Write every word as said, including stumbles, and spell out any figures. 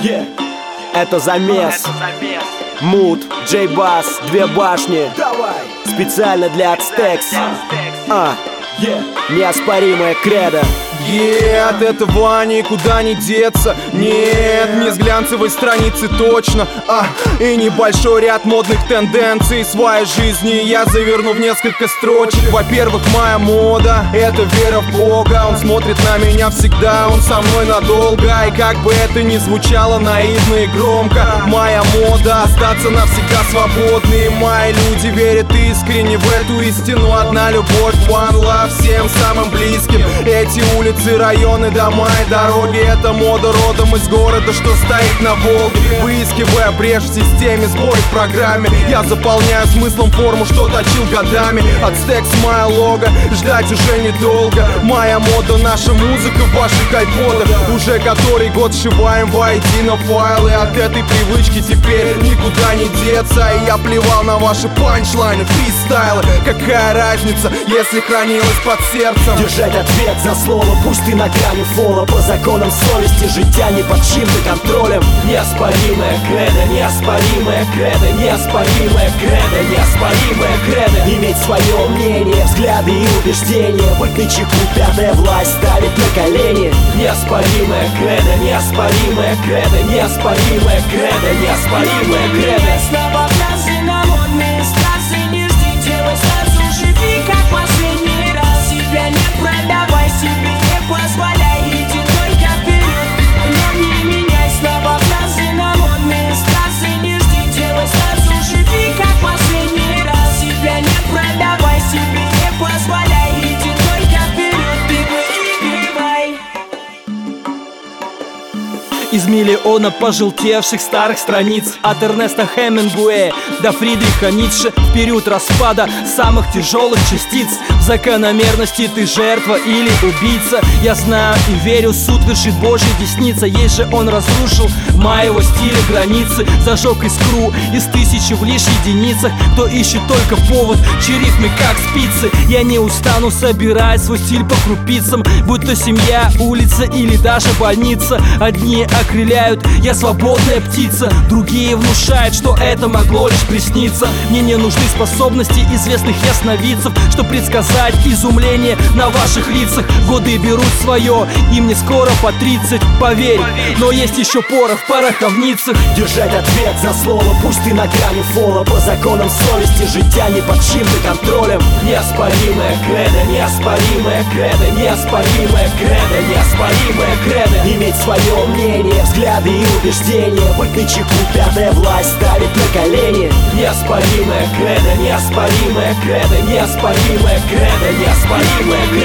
Yeah. Это замес. Муд, Джей Бас, две башни. Давай. Специально для Ацтекс. А, yeah. Неоспоримая кредо. Yeah, от этого никуда не деться. Нет, не с глянцевой страницы точно. А, и небольшой ряд модных тенденций своей жизни я заверну в несколько строчек. Во-первых, моя мода — это вера в Бога. Он смотрит на меня всегда, он со мной надолго. И как бы это ни звучало наивно и громко, моя мода — остаться навсегда свободной. Мои люди верят искренне в эту истину. Одна любовь, one love всем самым близким. Эти улицы, районы, дома и дороги — это мода родом из города, что стоит на Волге. Выискивая брешь в системе, сбой в программе, я заполняю смыслом форму, что точил годами. Ацтекс моя лого, ждать уже недолго. Моя мода, наша музыка в ваших айподах. Уже который год сшиваем воедино файлы. От этой привычки теперь никуда не деться. И я плевал на ваши панчлайны, фристайлы. Какая разница, если хранилась под сердцем? Держать ответ за слово, пусть ты на грани фола. По законам совести життя не под чьим-то контролем. Неоспоримая кредо, неоспоримая кредо, неоспоримая кредо, неоспоримая кредо. Иметь свое мнение, взгляды и убеждения. Быть начеку, пятая власть ставит на колени. Неоспоримая кредо, неоспоримая кредо, неоспоримая кредо, неоспоримая кредо. Слова, фразы на модные страсы. Не жди, делай сразу, живи как последний раз. Себя не продавай, себе не позволяй, иди только вперед, но не меняй. Слова, фразы на модные страсы. Не жди, делай сразу, живи как последний раз. Себя не продавай, себе не позволяй, иди только вперед, ты выигрывай. Из миллиона пожелтевших старых страниц, от Эрнеста Хемингуэя до Фридриха Ницше, в период распада самых тяжелых частиц. В закономерности ты жертва или убийца. Я знаю и верю, суд вершит Божья десница. Есть же он разрушил моего стиля границы, зажег искру из тысячи в лишь единицах. Кто ищет только повод, чьи рифмы как спицы. Я не устану собирать свой стиль по крупицам, будь то семья, улица или даже больница. Одни окрыляют, я свободная птица, другие внушают, что это могло лишь присниться. Мне не нужны способности известных ясновидцев, что предсказать изумление на ваших лицах. Годы берут свое, и мне скоро по тридцать, поверь, но есть еще порох в пороховницах. Держать ответ за слово, пусть ты на грани фола. По законам совести життя не под чьим-то контролем. Неоспоримая кредо, неоспоримая кредо, неоспоримая кредо, неоспоримая кредо. Иметь свое мнение, взгляды и убеждения. Быть начеку, пятая власть ставит на колени. Неоспоримая кредо, неоспоримая кредо, неоспоримая кредо, неоспоримая кредо.